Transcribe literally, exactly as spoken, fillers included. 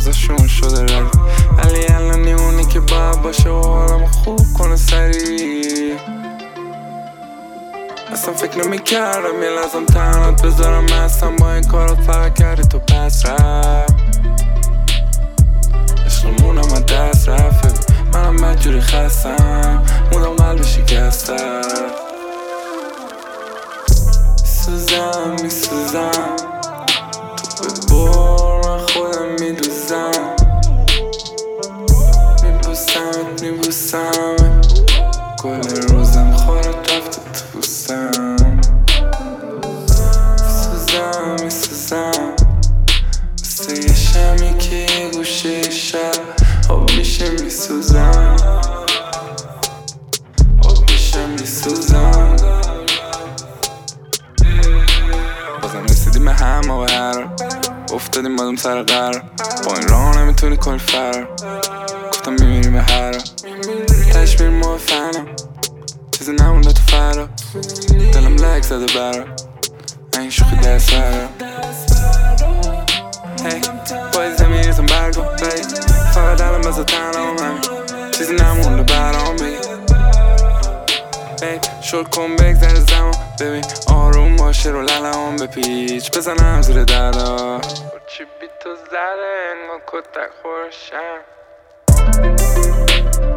ازشون شده رد، ولی الان اونی که باید باشه و حالم خوب کنه سریع. اصلا فکر نمیکردم یه لازم تنهات بذارم، اصلا با این کارات فقط کردی تو پس رفت. عشقمونم از دست رفت، منم بدجوری خستم، مودم قلب شکسته. میسوزم میسوزم تو ببر، من خودم میدوزم، میبوسمت میبوسمت، کل روزم خورد رفته تو بوسم. میسوزم میسوزم مثل یه شمی که یه گوشه شب آب میشه، میسوزم آب میشه میسوزم. بازم رسیدیم به همه و هر افتادیم مادم سر قرار، با این راه نمیتونی کل فرار. گفتم میمیریم به هر تشمیر ما فنم، چیزی نمونده تو فرا، دلم لک زده برا این شوخی دست برا. هی باید زمیریزم برگو بی فقط دلم بزا تنام همین، چیزی نمونده برام بگی بی شل کن بگذر زمان، ببین آروم باشه رو للم بپیچ بزنم زیر دردا. چی بی تو زده انگاه کتک خورشم.